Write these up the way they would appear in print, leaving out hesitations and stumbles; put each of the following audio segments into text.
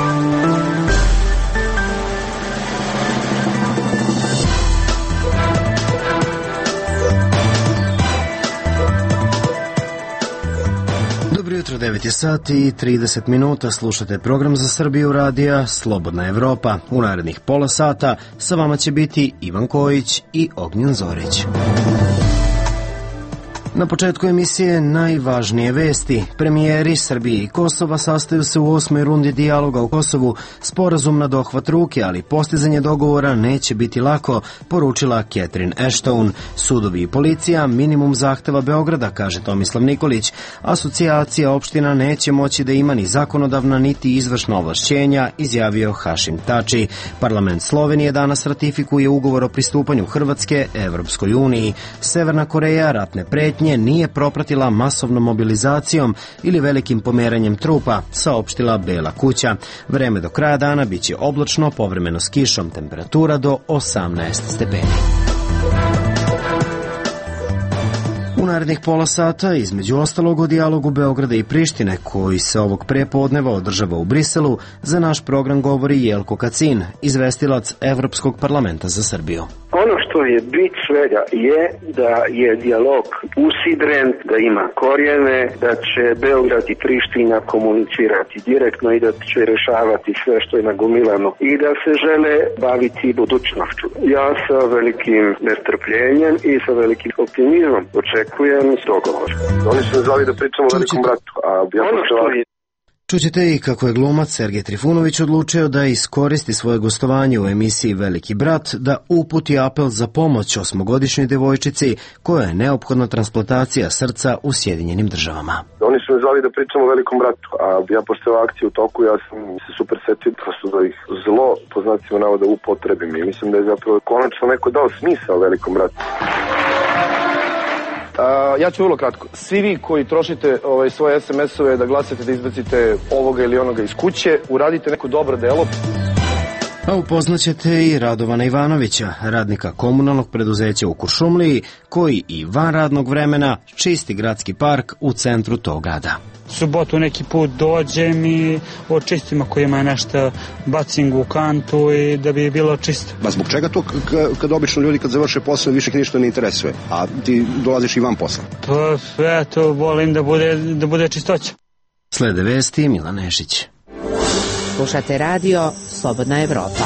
Jutro 9 sati i 30 minuta, slušate program za Srbiju radija Slobodna Evropa. U narednih pola sata sa vama će biti Ivan Kojić i Ognjen Zorić. Na početku emisije najvažnije vesti. Premijeri Srbije i Kosova sastaju se u 8. rundi dijaloga u Kosovu. Sporazum na dohvat ruke, ali postizanje dogovora neće biti lako, poručila Catherine Ashton. Sudovi i policija minimum zahteva Beograda, kaže Tomislav Nikolić. Asocijacija opština neće moći da ima ni zakonodavna niti izvršna ovlašćenja, izjavio Hašim Tači. Parlament Slovenije danas ratifikuje ugovor o pristupanju Hrvatske Evropskoj uniji. Severna Koreja ratne pretnje nije propratila masovnom mobilizacijom ili velikim pomeranjem trupa, saopštila Bela kuća. Vreme do kraja dana biće oblačno, povremeno s kišom, temperatura do 18 stepeni. U narednih pola sata, između ostalog o dijalogu Beograda i Prištine, koji se ovog prepodneva održava u Briselu, za naš program govori Jelko Kacin, izvestilac Evropskog parlamenta za Srbiju. Ono što je bit svega je da je dijalog usidren, da ima korijene, da će Beograd i Priština komunicirati direktno i da će rešavati sve što je nagomilano i da se žele baviti budućnošću. Ja sa velikim nestrpljenjem i sa velikim optimizmom očekujem dogovor. Oni su zvali da pričamo o velikom bratu, a ja Čućete i kako je glumac Sergej Trifunović odlučio da iskoristi svoje gostovanje u emisiji Veliki brat, da uputi apel za pomoć 8-godišnjoj devojčici koja je neophodna transplantacija srca u Sjedinjenim Državama. Oni su me zvali da pričamo o velikom bratu, a ja posle ove akcije u toku, ja sam se super setio prosto da ih zlo, po znacima navoda, upotrebim i mislim da je zapravo konačno neko dao smisao velikom bratu. Ja ću vrlo kratko. Svi vi koji trošite svoje SMS-ove da glasate da izbacite ovoga ili onoga iz kuće, uradite neko dobro delo. A upoznaćete i Radovana Ivanovića, radnika komunalnog preduzeća u Kuršumliji, koji i van radnog vremena čisti gradski park u centru tog grada. Subotu neki put dođem i očistim ako ima nešto, bacim u kantu i da bi bilo čisto. Ba zbog čega to kad obično ljudi kad završe posao više ih ništa ne interesuje, a ti dolaziš i van posla? Pa eto, volim da bude čistoća. Slede vesti Milan Nešić. Slušate radio Slobodna Evropa.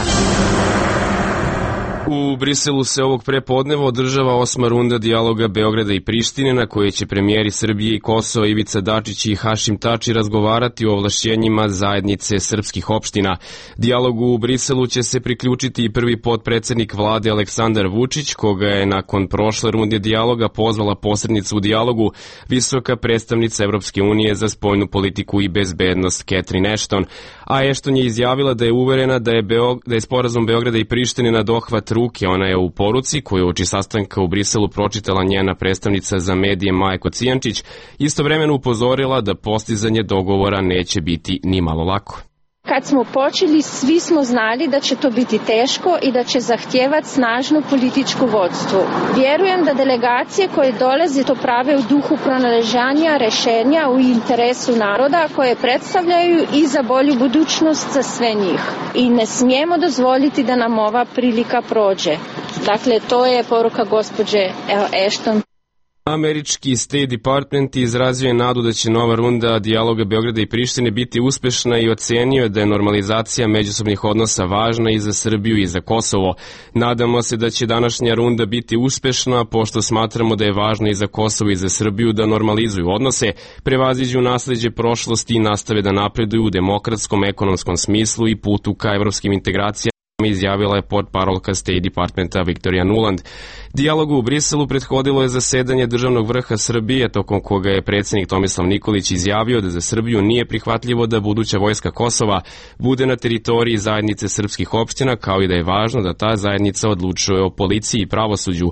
U Briselu se ovog prepodneva održava 8. runda dijaloga Beograda i Prištine, na kojoj će premijeri Srbije i Kosova Ivica Dačić i Hašim Tači razgovarati o ovlašćenjima zajednice srpskih opština. Dijalogu u Briselu će se priključiti i prvi potpredsednik vlade Aleksandar Vučić, koga je nakon prošle runde dijaloga pozvala posrednica u dijalogu, visoka predstavnica Evropske unije za spoljnu politiku i bezbednost Catherine Ashton. A Ashton je izjavila da je uverena da je sporazum Beograda i Prištine na dohvat ruke. Ona je u poruci koju uoči sastanka u Briselu pročitala njena predstavnica za medije Maja Kocijančić, istovremeno upozorila da postizanje dogovora neće biti ni malo lako. Kad smo počeli, svi smo znali da će to biti teško i da će zahtijevati snažno političko vodstvo. Vjerujem da delegacije koje dolaze to prave u duhu pronalaženja rešenja u interesu naroda koje predstavljaju i za bolju budućnost za sve njih. I ne smijemo dozvoliti da nam ova prilika prođe. Dakle, to je poruka gospođe Ashton. Američki State Department izrazio je nadu da će nova runda dijaloga Beograda i Prištine biti uspešna i ocenio je da je normalizacija međusobnih odnosa važna i za Srbiju i za Kosovo. Nadamo se da će današnja runda biti uspešna, pošto smatramo da je važno i za Kosovo i za Srbiju da normalizuju odnose, prevaziđu nasleđe prošlosti i nastave da napreduju u demokratskom, ekonomskom smislu i putu ka evropskim integracijama, izjavila je portparolka State Departmenta Viktorija Nuland. Dijalogu u Briselu prethodilo je zasedanje državnog vrha Srbije, tokom koga je predsjednik Tomislav Nikolić izjavio da za Srbiju nije prihvatljivo da buduća vojska Kosova bude na teritoriji zajednice srpskih opština, kao i da je važno da ta zajednica odlučuje o policiji i pravosuđu.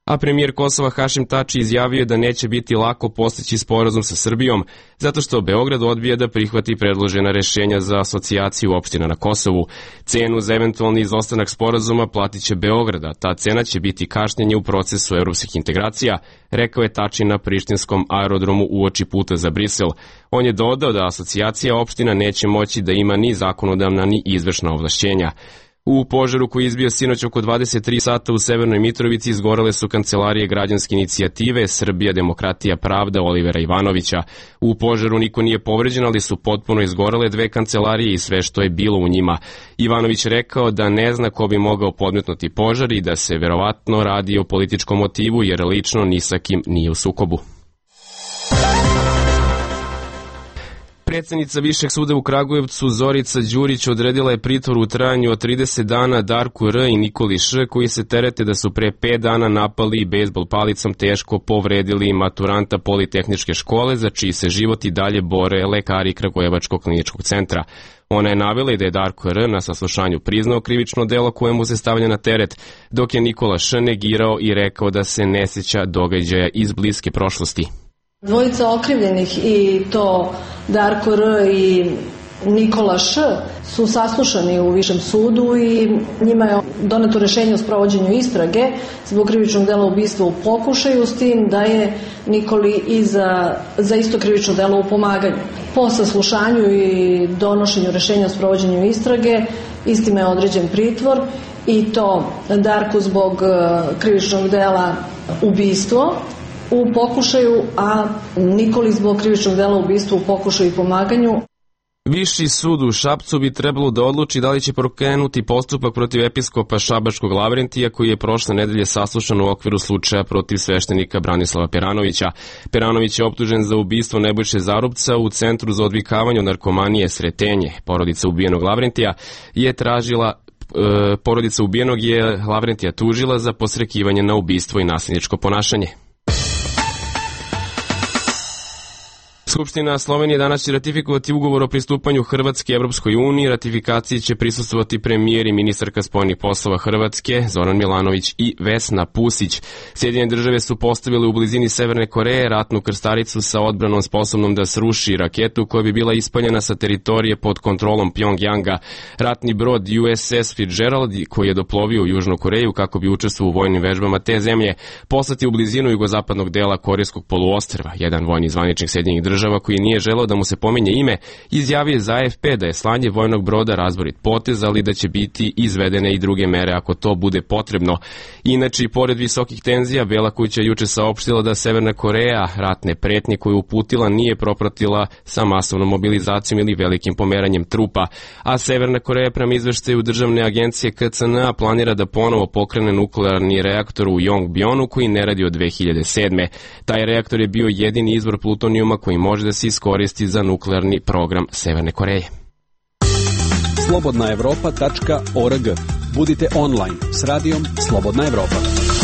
A premijer Kosova Hašim Tači izjavio je da neće biti lako postići sporazum sa Srbijom, zato što Beograd odbija da prihvati predložena rešenja za asocijaciju opština na Kosovu. Cenu za eventualni izostanak sporazuma platit će Beograd, a ta cena će biti kašnjenje u procesu evropskih integracija, rekao je Tači na prištinskom aerodromu uoči puta za Brisel. On je dodao da asocijacija opština neće moći da ima ni zakonodavna ni izvršna ovlašćenja. U požaru koji je izbio sinoć oko 23 sata u Severnoj Mitrovici izgorele su kancelarije građanske inicijative Srbija, demokratija, pravda Olivera Ivanovića. U požaru niko nije povređen, ali su potpuno izgorele 2 kancelarije i sve što je bilo u njima. Ivanović rekao da ne zna ko bi mogao podmetnuti požar i da se verovatno radi o političkom motivu jer lično ni sa kim nije u sukobu. Predsednica Višeg suda u Kragujevcu Zorica Đurić odredila je pritvor u trajanju od 30 dana Darku R. i Nikoli Š. koji se terete da su pre 5 dana napali i bejzbol palicom teško povredili maturanta Politehničke škole za čiji se život i dalje bore lekari Kragujevačkog kliničkog centra. Ona je navela i da je Darko R. na saslušanju priznao krivično delo kojemu se stavlja na teret, dok je Nikola Š. negirao i rekao da se ne sjeća događaja iz bliske prošlosti. Dvojica okrivljenih i to Darko R. i Nikola Š. su saslušani u Višem sudu i njima je doneto rešenje o sprovođenju istrage zbog krivičnog dela ubistva u pokušaju, s tim da je Nikoli i za isto krivično delo u pomaganju. Po saslušanju i donošenju rešenja o sprovođenju istrage istima je određen pritvor i to Darku zbog krivičnog dela ubistvo u pokušaju, a Nikoli zbog krivičnog dela ubistva u pokušaju i pomaganju. Viši sud u Šapcu bi trebalo da odluči da li će pokrenuti postupak protiv episkopa Šabačkog Lavrentija koji je prošle nedelje saslušan u okviru slučaja protiv sveštenika Branislava Peranovića. Peranović je optužen za ubistvo Nebojše Zarubca u Centru za odvikavanje od narkomanije Sretenje. Porodica ubijenog je Lavrentija tužila za posrekivanje na ubistvo i nasilničko ponašanje. Skupština Slovenije danas će ratifikovati ugovor o pristupanju Hrvatske Evropskoj uniji. Ratifikaciji će prisustvovati premijer i ministarka spoljnih poslova Hrvatske Zoran Milanović i Vesna Pusić. Sjedinjene države su postavile u blizini Severne Koreje ratnu krstaricu sa odbranom sposobnom da sruši raketu koja bi bila ispaljena sa teritorije pod kontrolom Pjongjanga. Ratni brod USS Fitzgerald koji je doplovio u Južnu Koreju kako bi učestvovao u vojnim vežbama te zemlje poslati u blizinu jugozapadnog dela Korejskog poluostrva. Jedan vojni zvaničnik Sjedinjenih država koji nije želeo da mu se pominje ime, izjavio je za AFP da je slanje vojnog broda razborit potez, ali da će biti izvedene i druge mere ako to bude potrebno. Inače, pored visokih tenzija, Bela kuća juče saopštila da Severna Koreja ratne pretnje koju uputila nije propratila sa masovnom mobilizacijom ili velikim pomeranjem trupa, a Severna Koreja prema izveštaju državne agencije KCNA planira da ponovo pokrene nuklearni reaktor u Yongbyon koji ne radi od 2007. Taj reaktor je bio jedini izvor plutonijuma koji može da se iskoristi za nuklearni program Severne Koreje. slobodnaevropa.org. Budite online s radijom Slobodna Evropa.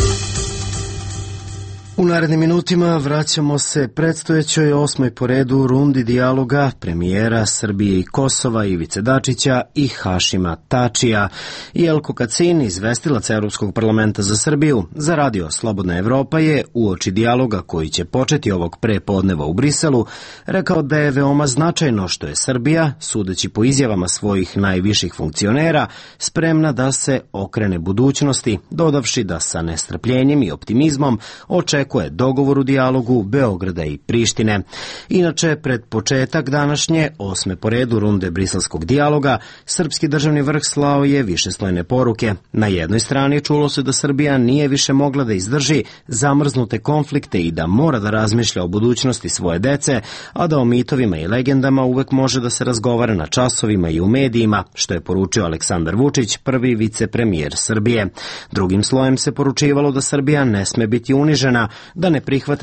U narednim minutima vraćamo se predstojećoj 8. po redu rundi dijaloga premijera Srbije i Kosova Ivice Dačića i Hašima Tačija. Jelko Kacin, izvestilac Evropskog parlamenta za Srbiju, za radio Slobodna Evropa je uoči dijaloga koji će početi ovog prepodneva u Briselu rekao da je veoma značajno što je Srbija, sudeći po izjavama svojih najviših funkcionera, spremna da se okrene budućnosti, dodavši da sa nestrpljenjem i optimizmom očekuje dogovor u dijalogu Beograda i Prištine. Inače, pred početak današnje 8. po redu runde briselskog dijaloga, srpski državni vrh slao je višeslojne poruke. Na jednoj strani čulo se da Srbija nije više mogla da izdrži zamrznute konflikte i da mora da razmišlja o budućnosti svoje dece, a da o mitovima i legendama uvek može da se razgovara na časovima i u medijima, što je poručio Aleksandar Vučić, prvi vicepremijer Srbije. Drugim slojem se poručivalo da Srbija ne sme biti unižena, da ne prihvata da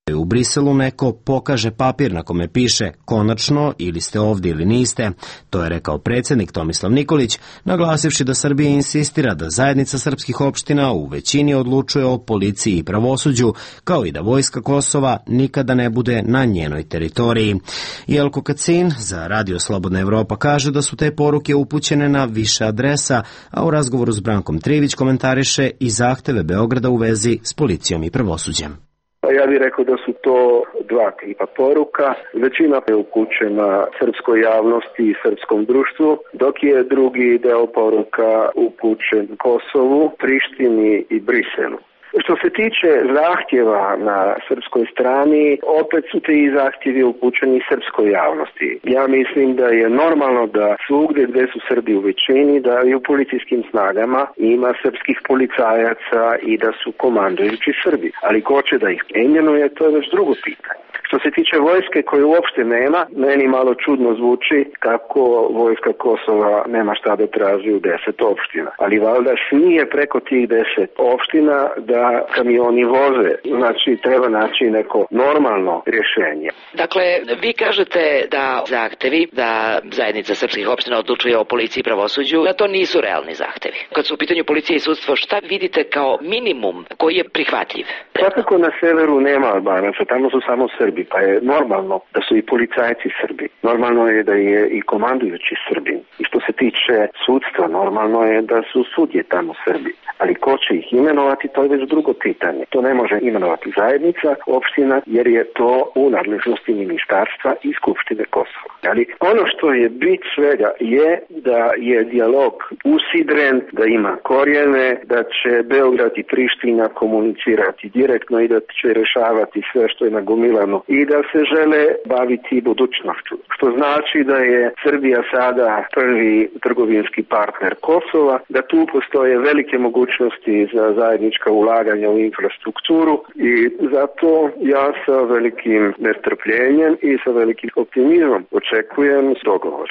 U Briselu neko pokaže papir na kome piše konačno ili ste ovdje ili niste. To je rekao predsjednik Tomislav Nikolić, naglasivši da Srbija insistira da zajednica srpskih opština u većini odlučuje o policiji i pravosuđu, kao i da vojska Kosova nikada ne bude na njenoj teritoriji. Jelko Kacin za Radio Slobodna Evropa kaže da su te poruke upućene na više adresa, a u razgovoru s Brankom Trivić komentariše i zahteve Beograda u vezi s policijom i pravosuđem. Ja bih rekao da su to dva tipa poruka. Većina je upućena srpskoj javnosti i srpskom društvu, dok je drugi deo poruka upućen Kosovu, Prištini i Briselu. Što se tiče zahtjeva na srpskoj strani, opet su ti zahtjevi upućeni srpskoj javnosti. Ja mislim da je normalno da svugdje gdje su Srbi u većini, da i u policijskim snagama ima srpskih policajaca i da su komandujući Srbi. Ali ko će da ih imenuje, to je već drugo pitanje. Što se tiče vojske koje uopšte nema, meni malo čudno zvuči kako vojska Kosova nema šta da traži u 10 opština. Ali valjda smije preko tih 10 opština da kamioni voze. Znači treba naći neko normalno rješenje. Dakle, vi kažete da zahtevi da zajednica srpskih opština odlučuje o policiji i pravosuđu, da to nisu realni zahtevi. Kad su u pitanju policija i sudstvo, šta vidite kao minimum koji je prihvatljiv? Svakako na severu nema Albanaca, tamo su samo Srbi. Pa je normalno da su i policajci Srbi. Normalno je da je i komandujući Srbi. I što se tiče sudstva, normalno je da su sudje tamo Srbi. Ali ko će ih imenovati, to je već drugo pitanje. To ne može imenovati zajednica, opština, jer je to u nadležnosti ministarstva i Skupštine Kosova. Ali ono što je bit svega je da je dijalog usidren, da ima korijene, da će Beograd i Priština komunicirati direktno i da će rešavati sve što je nagomilano i da se žele baviti budućnošću. Što znači da je Srbija sada prvi trgovinski partner Kosova, da tu postoje velike mogućnosti za zajednička ulaganja u infrastrukturu i zato ja sa velikim nestrpljenjem i sa velikim optimizmom očekujem dogovor.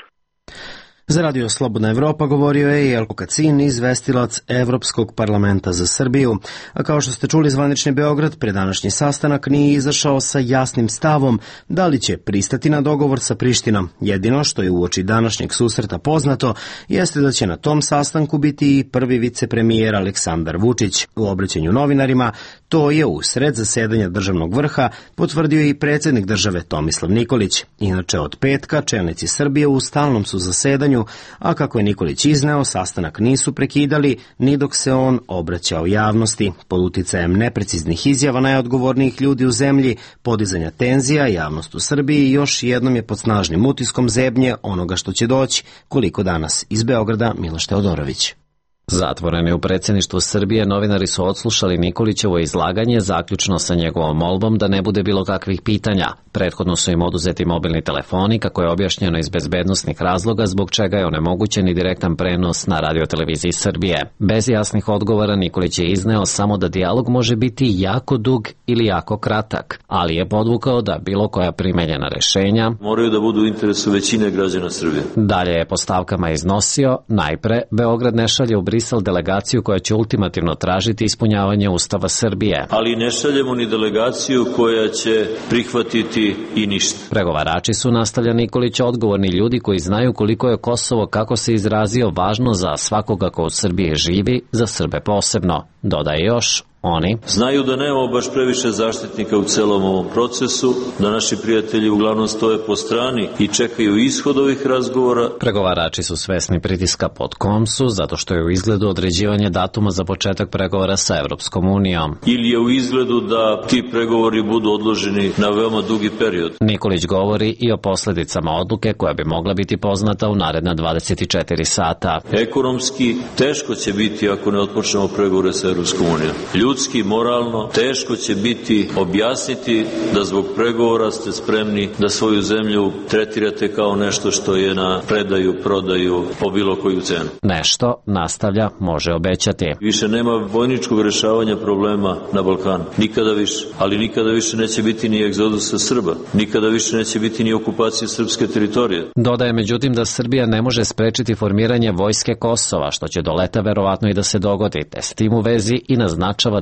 Za Radio Slobodna Evropa govorio je Jelko Kacin, izvestilac Evropskog parlamenta za Srbiju. A kao što ste čuli, zvanični Beograd pred današnji sastanak nije izašao sa jasnim stavom da li će pristati na dogovor sa Prištinom. Jedino što je uoči današnjeg susreta poznato jeste da će na tom sastanku biti i prvi vicepremijer Aleksandar Vučić. U obraćanju novinarima to je usred zasedanja državnog vrha potvrdio i predsjednik države Tomislav Nikolić. Inače od petka čelnici Srbije u stalnom su zasedanju, a kako je Nikolić izneo, sastanak nisu prekidali ni dok se on obraćao javnosti. Pod uticajem nepreciznih izjava najodgovornijih ljudi u zemlji, podizanja tenzija, javnost u Srbiji još jednom je pod snažnim utiskom zebnje onoga što će doći. Koliko danas iz Beograda, Miloš Teodorović. Zatvoreni u predsjedništvu Srbije, novinari su odslušali Nikolićevo izlaganje, zaključno sa njegovom molbom da ne bude bilo kakvih pitanja. Prethodno su im oduzeti mobilni telefoni, kako je objašnjeno iz bezbednosnih razloga, zbog čega je onemogućen i direktan prenos na radioteleviziji Srbije. Bez jasnih odgovora Nikolić je izneo samo da dijalog može biti jako dug ili jako kratak, ali je podvukao da bilo koja primenjena rešenja moraju da budu u interesu većine građana Srbije. Dalje je po stavkama iznosio, najpre, Beograd ne šalje u Brisel delegaciju koja će ultimativno tražiti ispunjavanje Ustava Srbije. Ali ne šaljemo ni delegaciju koja će prihvatiti i ništa. Pregovarači su, nastavlja Nikolić, odgovorni ljudi koji znaju koliko je Kosovo, kako se izrazio, važno za svakoga ko u Srbiji živi, za Srbe posebno. Dodaje još, oni znaju da nemamo baš previše zaštitnika u celom ovom procesu, da naši prijatelji uglavnom stoje po strani i čekaju ishod ovih razgovora. Pregovarači su svesni pritiska pod KOMSU, zato što je u izgledu određivanje datuma za početak pregovora sa Evropskom unijom. Ili je u izgledu da ti pregovori budu odloženi na veoma dugi period. Nikolić govori i o posledicama odluke koja bi mogla biti poznata u naredna 24 sata. Ekonomski teško će biti ako ne otpočnemo pregovore sa Evropskom unijom. Ljudski, moralno, teško će biti objasniti da zbog pregovora ste spremni da svoju zemlju tretirate kao nešto što je na predaju, prodaju po bilo koju cenu. Nešto, nastavlja, može obećati. Više nema vojničkog rešavanja problema na Balkanu. Nikada više. Ali nikada više neće biti ni egzodusa Srba. Nikada više neće biti ni okupacije srpske teritorije. Dodaje međutim da Srbija ne može sprečiti formiranje vojske Kosova, što će do leta verovatno i da se dogodi, te s tim u vezi i naznačava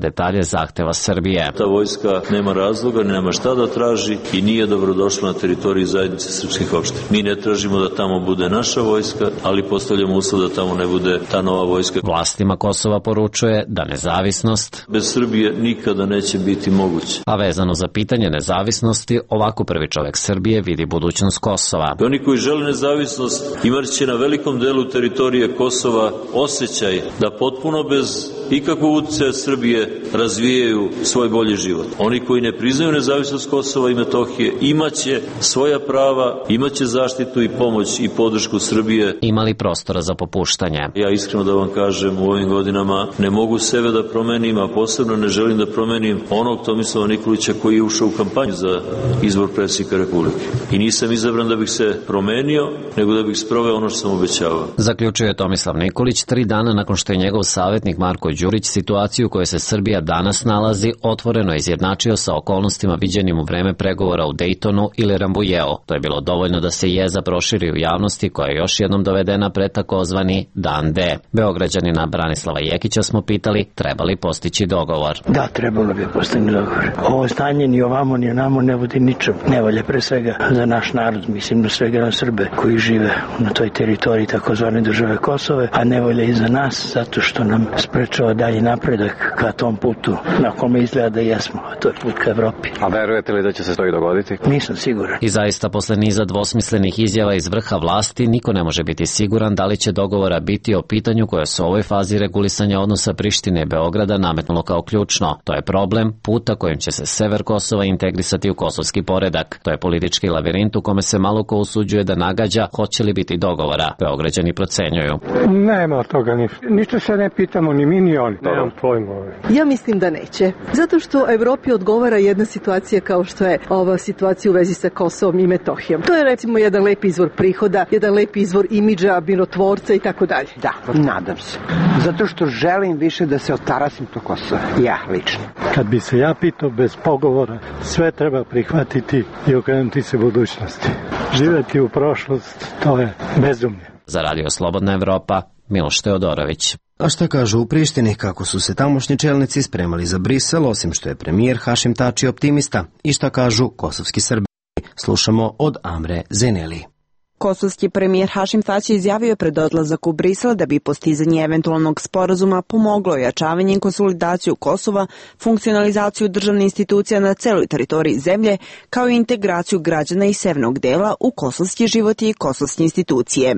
detalje zahteva Srbije. Ta vojska nema razloga, nema šta da traži i nije dobrodošla na teritoriji zajednice srpskih opština. Mi ne tražimo da tamo bude naša vojska, ali postavljamo uslov da tamo ne bude ta nova vojska. Vlastima Kosova poručuje da nezavisnost bez Srbije nikada neće biti moguće. A vezano za pitanje nezavisnosti, ovako prvi čovek Srbije vidi budućnost Kosova. Oni koji žele nezavisnost imat će na velikom delu teritorije Kosova osjećaj da potpuno bez ikakvog uticaja Srbije razvijaju svoj bolji život. Oni koji ne priznaju nezavisnost Kosova i Metohije imaće svoja prava, imaće zaštitu i pomoć i podršku Srbije. Imali prostora za popuštanje. Ja iskreno da vam kažem, u ovim godinama ne mogu sebe da promenim, a posebno ne želim da promenim onog Tomislava Nikolića koji je ušao u kampanju za izbor predsjednika Republike. I nisam izabran da bih se promenio, nego da bih sproveo ono što sam obećavao. Zaključio je Tomislav Nikolić 3 dana nakon što je njegov savjetnik Marko Đurić situaciju u kojoj se Srbija danas nalazi otvoreno izjednačio sa okolnostima viđenim u vreme pregovora u Dejtonu ili Rambujeu. To je bilo dovoljno da se jeza proširi u javnosti koja je još jednom dovedena pred takozvani Dan D. Beograđanina Branislava Jekića smo pitali treba li postići dogovor. Da, trebalo bi postići dogovor. Ovo stanje ni ovamo ni onamo ne vodi ničem. Ne valja pre svega za naš narod, mislim na svega na Srbe koji žive na toj teritoriji takozvane države Kosove, a ne valja i za nas zato što nam sprečava dalji napredak ka tom putu na kome izgleda da jesmo, a to je put ka Evropi. A verujete li da će se to i dogoditi? Nisam siguran. I zaista posle niza dvosmislenih izjava iz vrha vlasti niko ne može biti siguran da li će dogovora biti o pitanju koje se u ovoj fazi regulisanja odnosa Prištine i Beograda nametnulo kao ključno. To je problem puta kojim će se sever Kosova integrisati u kosovski poredak. To je politički lavirint u kome se malo ko usuđuje da nagađa hoće li biti dogovora. Beograđani procenjuju. Nema toga ništa. Ništa se ne pitamo ni mi ni oni. Nemam pojma. Ja mislim da neće. Zato što Evropi odgovara jedna situacija kao što je ova situacija u vezi sa Kosovom i Metohijom. To je recimo jedan lep izvor prihoda, jedan lep izvor imidža, mirotvorca i tako dalje. Da, nadam se. Zato što želim više da se otarasim to Kosova. Ja, lično. Kad bi se ja pitao bez pogovora, sve treba prihvatiti i okrenuti se budućnosti. Živeti u prošlost, to je bezumlje. Za Radio Slobodna Evropa, Miloš Teodorović. A šta kažu u Prištini, kako su se tamošnji čelnici spremali za Brisel, osim što je premijer Hašim Tači optimista, i šta kažu kosovski Srbi. Slušamo od Amre Zeneli. Kosovski premijer Hašim Tači izjavio pred odlazak u Brisel da bi postizanje eventualnog sporazuma pomoglo ojačavanje i konsolidaciju Kosova, funkcionalizaciju državnih institucija na celoj teritoriji zemlje, kao i integraciju građana iz severnog dela u kosovski život i kosovske institucije.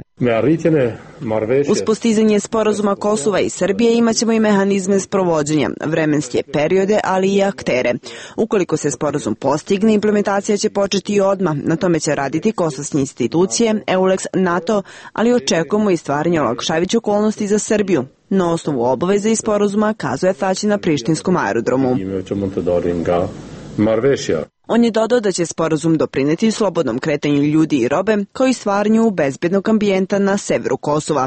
Uz postizanje sporazuma Kosova i Srbije imaćemo i mehanizme sprovođenja, vremenske periode, ali i aktere. Ukoliko se sporazum postigne, implementacija će početi i odmah. Na tome će raditi kosovske institucije, EULEX, NATO, ali očekujemo i stvaranje olakšavajućih okolnosti za Srbiju. Na osnovu obaveza i sporazuma, kazuje Tači na prištinskom aerodromu. On je dodao da će sporazum doprineti slobodnom kretanju ljudi i robe, kao i stvaranju bezbednog ambijenta na severu Kosova.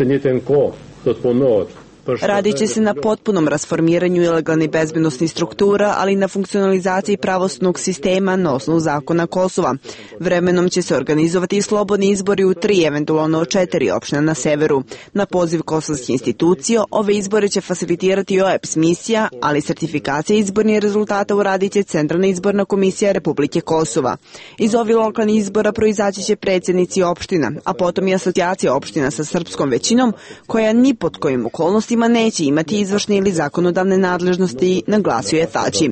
Radit će se na potpunom rasformiranju ilegalnih bezbednosnih struktura, ali i na funkcionalizaciji pravosudnog sistema na osnovu zakona Kosova. Vremenom će se organizovati i slobodni izbori u 3, eventualno 4 opština na severu. Na poziv kosovskih institucija ove izbore će facilitirati OEBS misija, ali sertifikacija izbornih rezultata uradit će Centralna izborna komisija Republike Kosova. Iz ovih lokalnih izbora proizaći će predsjednici opština, a potom i asocijacija opština sa srpskom većinom, koja ni pod kojim okolnostima neće imati izvršne ili zakonodavne nadležnosti, naglasio je Tači.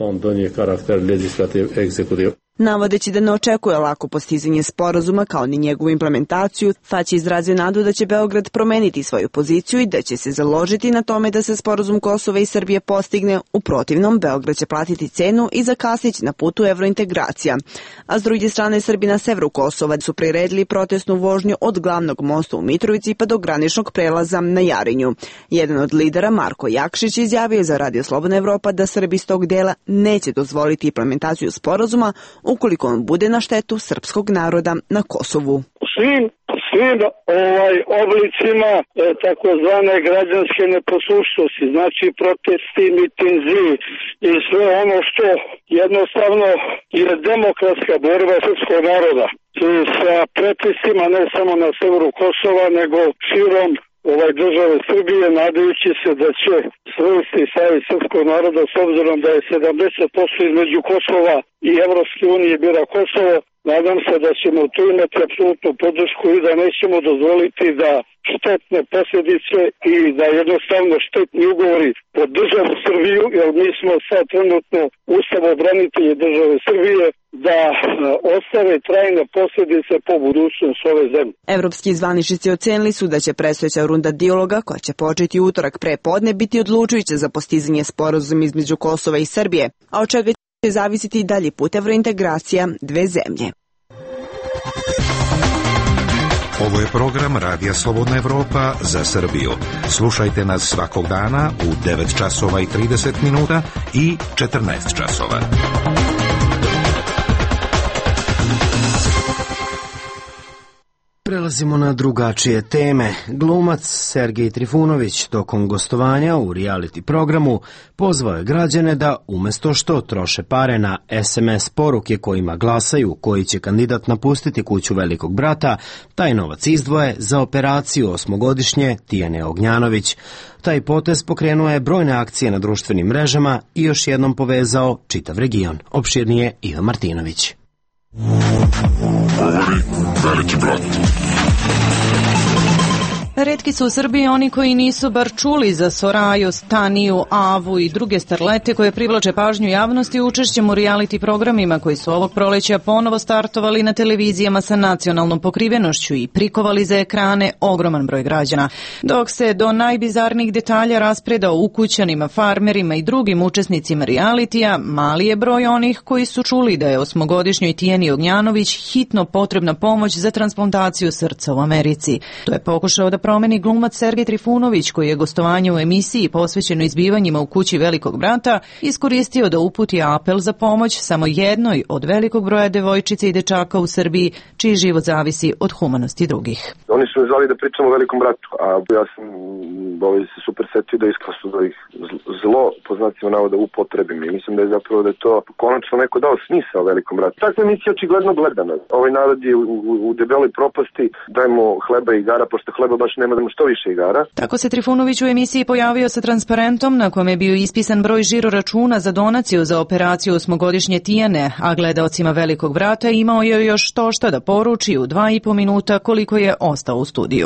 Navodeći da ne očekuje lako postizanje sporazuma kao ni njegovu implementaciju, Tači izrazio nadu da će Beograd promeniti svoju poziciju i da će se založiti na tome da se sporazum Kosova i Srbije postigne. U protivnom, Beograd će platiti cenu i zakasnići na putu evrointegracija. A s druge strane, Srbi na severu Kosova su priredili protestnu vožnju od glavnog mosta u Mitrovici pa do graničnog prelaza na Jarinju. Jedan od lidera, Marko Jakšić, izjavio za Radio Slobodna Evropa da Srbi iz tog dela neće dozvoliti implementaciju sporazuma ukoliko on bude na štetu srpskog naroda na Kosovu. Svim oblicima takozvane građanske neposlušnosti, znači protesti, mitinzi i sve ono što jednostavno je demokratska borba srpskog naroda sa protestima ne samo na severu Kosova nego širom države Srbije, nadajući se da će svesti savjest srpskog naroda, s obzirom da je 70% između Kosova i Evropske unije bira Kosovo. Nadam se da ćemo tu imati apsolutnu podršku i da nećemo dozvoliti da štetne posljedice i da jednostavno štetni ugovori po državu Srbiju, jer mi smo sad trenutno ustavobranitelji države Srbije, da ostave trajne posljedice po budućnost ove zemlje. Evropski zvaničnici ocenili su da će predstojeća runda dijaloga, koja će početi u utorak pre podne, biti odlučujuća za postizanje sporazuma između Kosova i Srbije, a od čega će zavisiti i dalji put evrointegracija dve zemlje. Ovo je program Radija Slobodna Evropa za Srbiju. Slušajte nas svakog dana u 9 časova i 30 minuta i 14 časova. Prelazimo na drugačije teme. Glumac Sergej Trifunović tokom gostovanja u reality programu pozvao je građane da umesto što troše pare na SMS poruke kojima glasaju koji će kandidat napustiti kuću Velikog brata, taj novac izdvoje za operaciju 8-godišnje Tijane Ognjanović. Taj potez pokrenuo je brojne akcije na društvenim mrežama i još jednom povezao čitav region. Opširnije Ivan Martinović. Govori Veliki brat. Retki su u Srbiji oni koji nisu bar čuli za Soraju, Staniju, Avu i druge starlete koje privlače pažnju javnosti učešćem u reality programima koji su ovog proleća ponovo startovali na televizijama sa nacionalnom pokrivenošću i prikovali za ekrane ogroman broj građana. Dok se do najbizarnijih detalja raspreda o ukućanima, farmerima i drugim učesnicima realitija, mali je broj onih koji su čuli da je 8-godišnjoj Tijani Ognjanović hitno potrebna pomoć za transplantaciju srca u Americi. To je pokušao da promeni glumac Sergej Trifunović, koji je gostovanje u emisiji posvećeno izbivanjima u kući Velikog brata iskoristio da uputi apel za pomoć samo jednoj od velikog broja devojčica i dečaka u Srbiji, čiji život zavisi od humanosti drugih. Oni su me zvali da pričamo o Velikom bratu, a ja sam se super setio da iskasu da ih zlo, po znacima navoda, upotrebim. I mislim da je zapravo da je to konačno neko dao smisao Velikom bratu. Takva emisija očigledno gledana. Ovaj narod je u debeloj propasti, dajmo hleba i igara, pošto hleba baš nema, da mu što više igara. Tako se Trifunović u emisiji pojavio sa transparentom na kome je bio ispisan broj žiro računa za donaciju za operaciju 8-godišnje Tijane, a gledaocima Velikog brata imao je još što da poruči u 2,5 minuta koliko je ostao u studiju.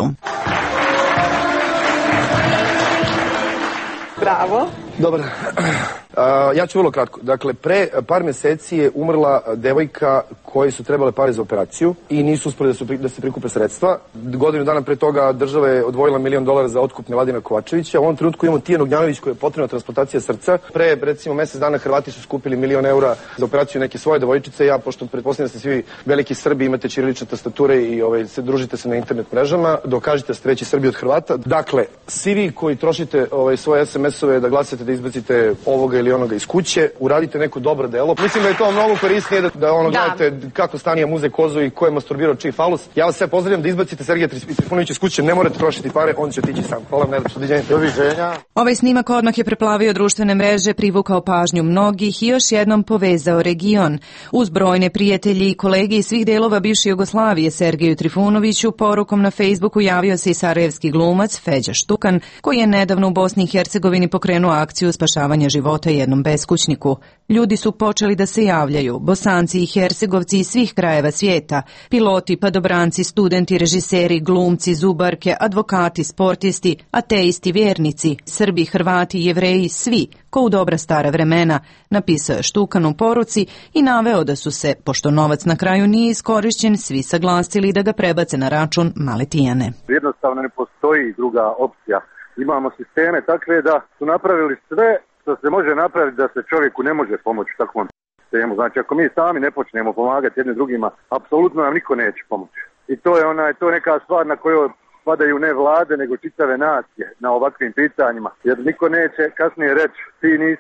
Bravo. Dobar. Ja ću vrlo kratko. Dakle, pre par meseci je umrla devojka koji su trebale pare za operaciju i nisu uspeli da se prikupe sredstva. Godinu dana pre toga država je odvojila $1 milion za otkup Miladina Kovačevića. U ovom trenutku imamo Tijanu Ognjanović koja je potrebna transplantacija srca. Pre, recimo, mesec dana Hrvati su skupili $1 milion za operaciju neke svoje devojčice. Ja, pošto pretpostavljam da ste svi veliki Srbi, imate ćirilične tastature i družite se na internet mrežama, dokažite da ste veći Srbi od Hrvata. Dakle, svi vi koji trošite svoje SMS-ove da glasate da izbacite ovoga ili onoga iz kuće, uradite neko dobro delo. Mislim da je to mnogo korisnije da gledate kako Stanija muze kozu i ko je masturbirao čiji falus. Ja vas sve pozdravljam da izbacite Sergeja Trifunovića iz kuće, ne morate trošiti pare, on će otići sam. Hvala vam najlepše, doviđenja. Ovaj snimak odmah je preplavio društvene mreže, privukao pažnju mnogih i još jednom povezao region. Uz brojne prijatelji i kolege iz svih delova bivše Jugoslavije Sergeju Trifunoviću porukom na Facebooku javio se i sarajevski glumac Feđa Štukan, koji je nedavno u Bosni i Hercegovini pokrenuo akciju spašavanja života jednom beskućniku. Ljudi su počeli da se javljaju, Bosanci i Hercegovci iz svih krajeva svijeta, piloti, padobranci, studenti, režiseri, glumci, zubarke, advokati, sportisti, ateisti, vjernici, Srbi, Hrvati, Jevreji, svi, ko u dobra stara vremena, napisao je Štukan u poruci i naveo da su se, pošto novac na kraju nije iskorišćen, svi saglasili da ga prebace na račun male Tijane. Jednostavno ne postoji druga opcija. Imamo sisteme takve da su napravili sve što se može napraviti da se čovjeku ne može pomoći u takvom sistemu. Znači, ako mi sami ne počnemo pomagati jednim drugima, apsolutno nam niko neće pomoći. I to je neka stvar na kojoj spadaju ne vlade, nego čitave nacije na ovakvim pitanjima. Jer niko neće kasnije reći ti nisi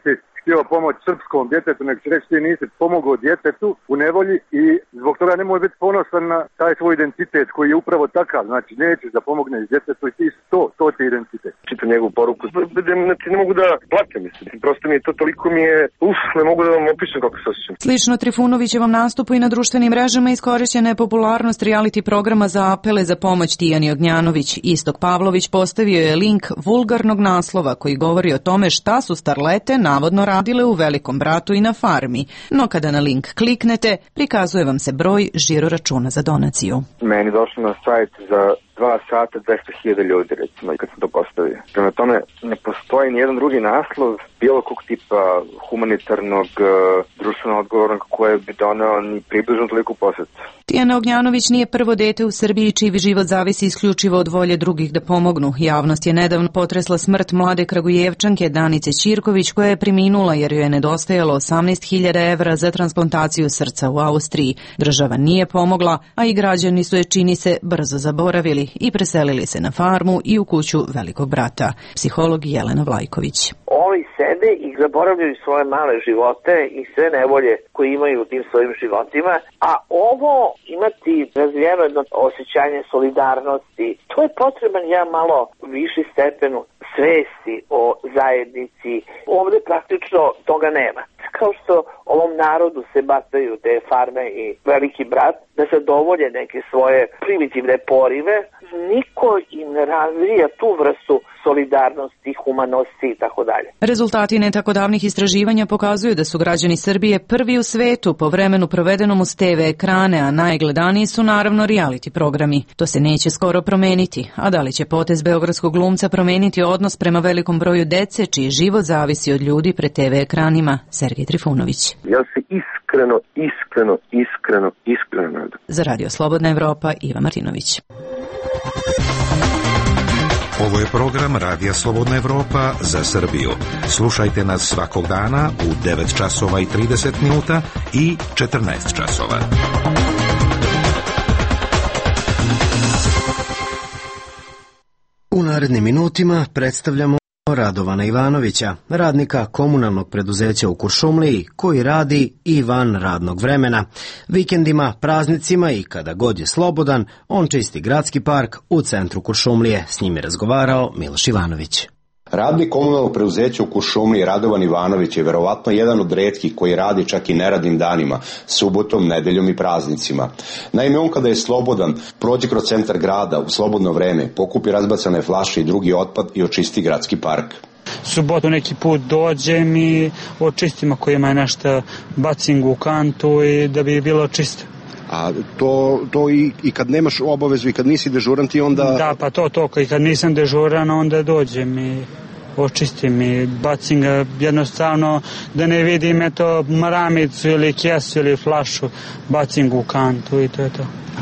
htio pomoći srpskom djetetu, nego će reći ti nisi pomogao djetetu u nevolji i zbog toga ne može biti ponosan na taj svoj identitet koji je upravo takav. Znači nećeš da pomogneš djetetu i ti to ti identitet. Čitam njegovu poruku, znači ne mogu da plaćam, mislim. Prosto mi je to toliko ne mogu da vam opišem kako se osjećam. Slično Trifunovićevom nastupu i na društvenim mrežama iskorišćena je popularnost reality programa za apele za pomoć Tijani Ognjanović. Istok Pavlović postavio je link vulgarnog naslova koji govori o tome šta su starlete navodno radile u Velikom bratu i na farmi. No kada na link kliknete, prikazuje vam se broj žiro računa za donaciju. Meni došlo na sajt za 2 sata 200.000 ljudi, recimo, kad sam to postavio. Prema tome, ne postoji nijedan drugi naslov bilo kog tipa humanitarnog, društveno odgovornog koje bi doneo ni približno toliko posjet. Tijana Ognjanović nije prvo dete u Srbiji čiji život zavisi isključivo od volje drugih da pomognu. Javnost je nedavno potresla smrt mlade Kragujevčanke Danice Ćirković koja je preminula jer joj je nedostajalo 18.000 evra za transplantaciju srca u Austriji. Država nije pomogla, a i građani su je, čini se, brzo zaboravili i preselili se na farmu i u kuću Velikog brata. Psiholog Jelena Vlajković. Ovi sede i zaboravljaju svoje male živote i sve nevolje koje imaju u tim svojim životima, a ovo imati razvijeno jedno osjećanje solidarnosti, to je potreban malo viši stepen svesti o zajednici. Ovde praktično toga nema. Kao što ovom narodu se bacaju te farme i Veliki brat da zadovolje neke svoje primitivne porive, niko im ne razvija tu vrstu solidarnosti, humanosti i tako dalje. Rezultati ne tako davnih istraživanja pokazuju da su građani Srbije prvi u svetu po vremenu provedenom uz TV ekrane, a najgledaniji su naravno reality programi. To se neće skoro promeniti, a da li će potez beogradskog glumca promeniti odnos prema velikom broju dece čiji život zavisi od ljudi pred TV ekranima? Sergej Trifunović. Ja se iskreno nadam. Za Radio Slobodna Evropa, Iva Martinović. Ovo je program Radija Slobodna Evropa za Srbiju. Slušajte nas svakog dana u 9 časova i 30 minuta i 14 časova. U narednim minutima predstavljamo Radovana Ivanovića, radnika komunalnog preduzeća u Kuršumliji, koji radi i van radnog vremena. Vikendima, praznicima i kada god je slobodan, on čisti gradski park u centru Kuršumlije. S njim je razgovarao Miloš Ivanović. Radnik komunalnog preduzeća u Kuršumliji Radovan Ivanović je verovatno jedan od retkih koji radi čak i neradnim danima, subotom, nedeljom i praznicima. Naime, on kada je slobodan, prođe kroz centar grada u slobodno vreme, pokupi razbacane flaše i drugi otpad i očisti gradski park. Subotu neki put dođem i očistim ako ima nešto bacim u kantu i da bi bilo čisto. A to i kad nemaš obavezu i kad nisi dežuran ti onda... Da, pa to, i kad nisam dežuran onda dođem i očistim i bacim ga jednostavno da ne vidim maramicu ili kesu ili flašu, bacim ga u kantu i to je to.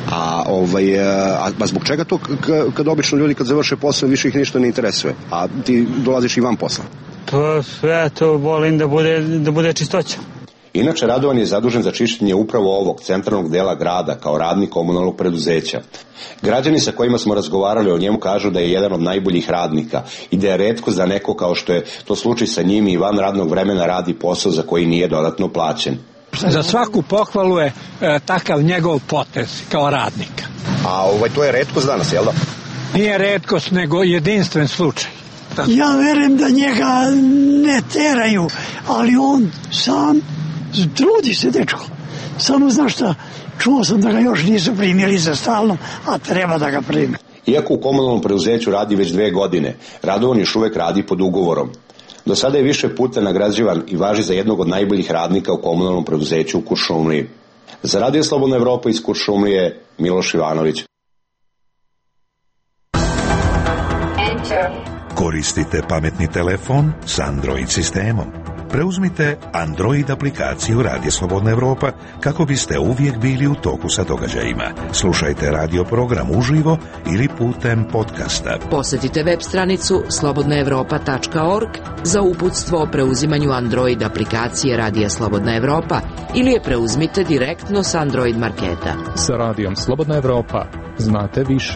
A zbog čega to kad obično ljudi kad završe posao više ih ništa ne interesuje, a ti dolaziš i van posla? Pa sve to volim da bude čistoća. Inače, Radovan je zadužen za čišćenje upravo ovog centralnog dela grada kao radnik komunalnog preduzeća. Građani sa kojima smo razgovarali o njemu kažu da je jedan od najboljih radnika i da je retkost da neko kao što je to slučaj sa njim i van radnog vremena radi posao za koji nije dodatno plaćen. Za svaku pohvalu je takav njegov potez kao radnika. A to je retkost danas, jel da? Nije retkost, nego jedinstven slučaj. Ja verujem da njega ne teraju, ali on sam trudi se, dečko. Samo znaš šta, čuo sam da ga još nisu primili za stalno, a treba da ga prime. Iako u komunalnom preduzeću radi već 2 godine, Radovan još uvek radi pod ugovorom. Do sada je više puta nagrađivan i važi za jednog od najboljih radnika u komunalnom preduzeću u Kuršumliji. Za Radio Slobodna Evropa iz Kuršumlije, Miloš Ivanović. Koristite pametni telefon s Android sistemom. Preuzmite Android aplikaciju Radio Slobodna Evropa kako biste uvijek bili u toku sa događajima. Slušajte radio program uživo ili putem podcasta. Posjetite web stranicu slobodnaevropa.org za uputstvo o preuzimanju Android aplikacije Radija Slobodna Evropa ili je preuzmite direktno s Android marketa. Sa Radijom Slobodna Evropa znate više.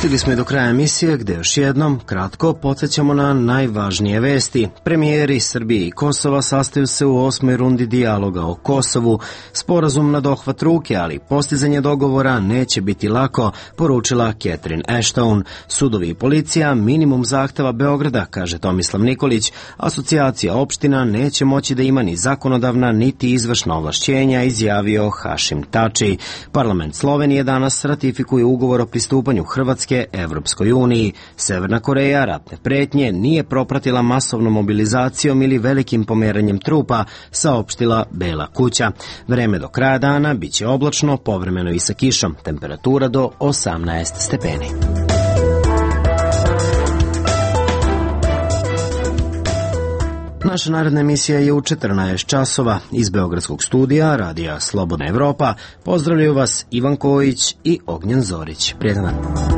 Stigli smo i do kraja emisije gde još jednom kratko podsjećamo na najvažnije vesti. Premijeri Srbije i Kosova sastaju se u 8. rundi dijaloga o Kosovu. Sporazum na dohvat ruke, ali postizanje dogovora neće biti lako, poručila Catherine Ashton. Sudovi i policija minimum zahteva Beograda, kaže Tomislav Nikolić. Asocijacija opština neće moći da ima ni zakonodavna niti izvršna ovlašćenja, izjavio Hašim Tači. Parlament Slovenije danas ratifikuje ugovor o pristupanju Hrvatske Evropskoj uniji. Severna Koreja ratne pretnje nije propratila masovnom mobilizacijom ili velikim pomeranjem trupa, saopštila Bela kuća. Vreme do kraja dana biće oblačno, povremeno i sa kišom. Temperatura do 18 stepeni. Naša naredna emisija je u 14 časova. Iz Beogradskog studija Radija Slobodna Evropa pozdravljaju vas Ivan Kojić i Ognjen Zorić. Prijetan dan.